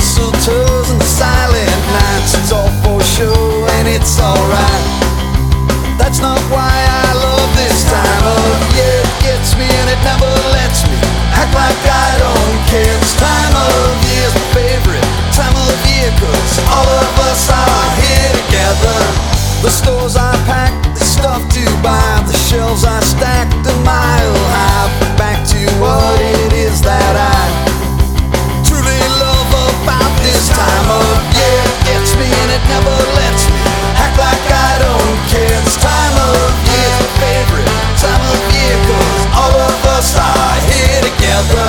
mistletoes and the silent nights. It's all for show and it's alright. That's not why I love this time of year. It gets me and it never lets me act like I don't care. This time of year's my favorite time of year, 'cause all of us are here together. The stores I packed, the stuff to buy, the shelves I stacked a mile high. Back to what it is that I truly love about this time of year. It gets me and it never lets me act like I don't care. This time of year's my favorite time of year, 'cause all of us are here together.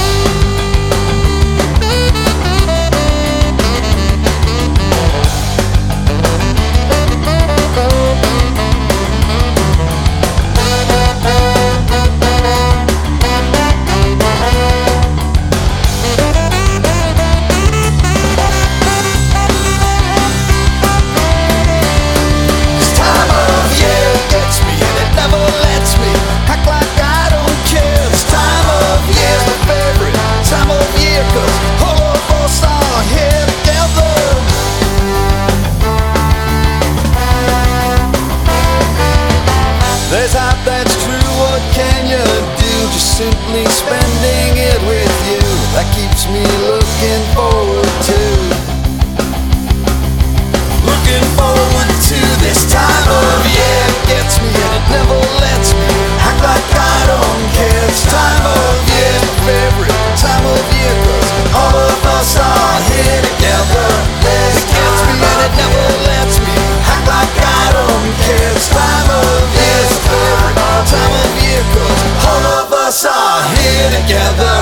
There's hype, that's true, what can you do? Just simply spending it with you, that keeps me looking forward to. Looking forward to this time of year. It gets me and it never lets me act like I don't care. This time of year, my favorite time of year, 'cause all of us are here together. It gets me and it never lets me act like I don't care. This time of year, time of year, 'cause all of us are here together.